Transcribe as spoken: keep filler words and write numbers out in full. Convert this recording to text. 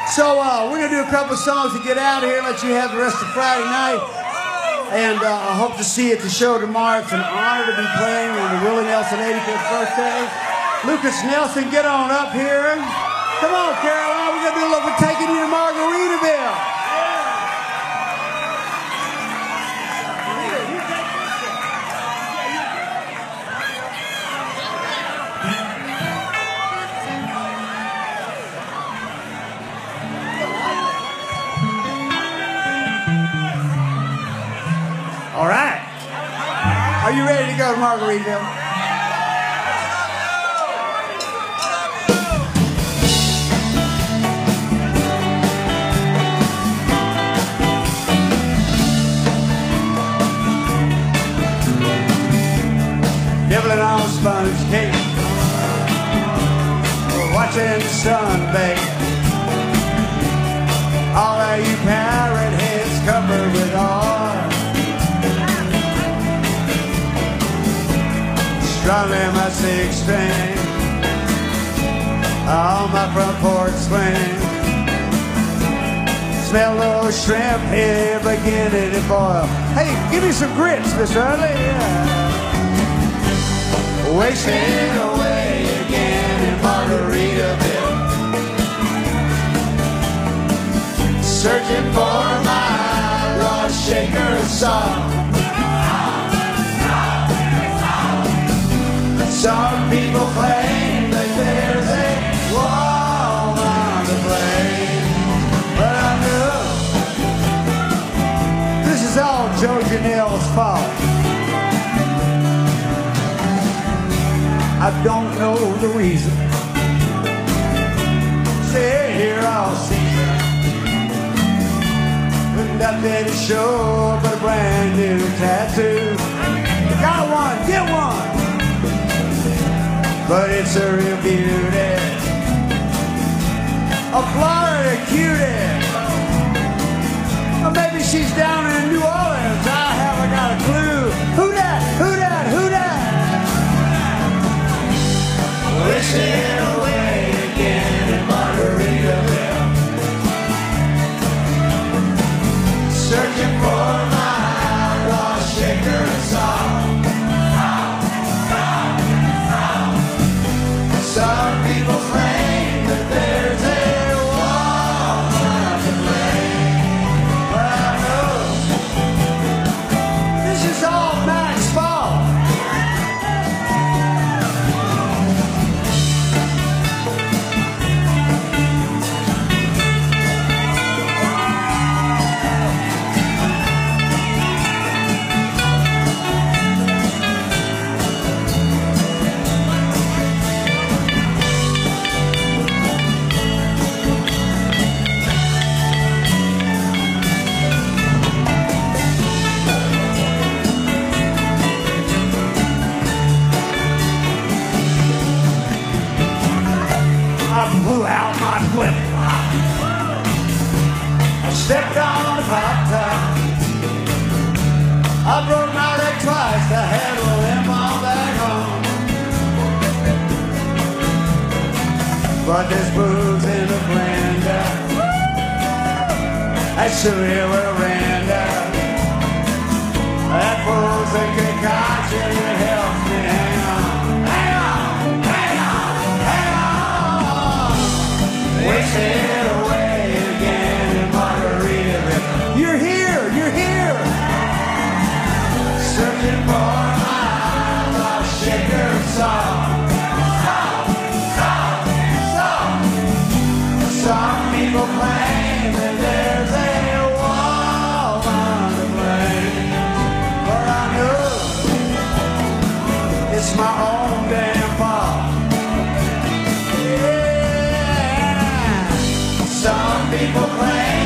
So uh, we're going to do a couple songs to get out of here, let you have the rest of Friday night. And uh, I hope to see you at the show tomorrow. It's an honor to be playing on the Willie Nelson eighty-fifth birthday. Lucas Nelson, get on up here. Come on, Caroline. We're going to do a little bit taking you to Margaritaville. All right. Are you ready to go to Margaritaville? Nibbling on sponge cake, watching the sun bake. All of you parrot heads covered with oil, strumming my six string on my front porch swing. Smell those shrimp here beginning to boil. Hey, give me some grits, Miss Early. Yeah. Wasting away again in Margaritaville, searching for my lost shaker song. Some people claim that there's a wall on the plane, but I know this is all Joe Janelle's fault. I don't know the reason. Stay here all season with nothing to show but a brand new tattoo. Got one, get one. But it's a real beauty, a Florida cutie. Or maybe she's down in New Orleans. I haven't got a clue. Who dat? Who dat? Who dat? Wishing away again in Margaritaville, searching for my lost shaker song. Some people claim that there's a wall on the plane, but I know this is all Mac's fault. Blew out my flip-flop, I stepped on the pop top, I broke my leg twice to handle them all back home. But there's booze in the blender, that sugar Miranda, that fool's a concoction that helps me hang on. Wasted away again in Margaritaville. You're here, you're here. Searching for my lost shaker song. Song, song, song. Some people claim that there's a wall on the plane, but I know it's my own damn fault. Some people claim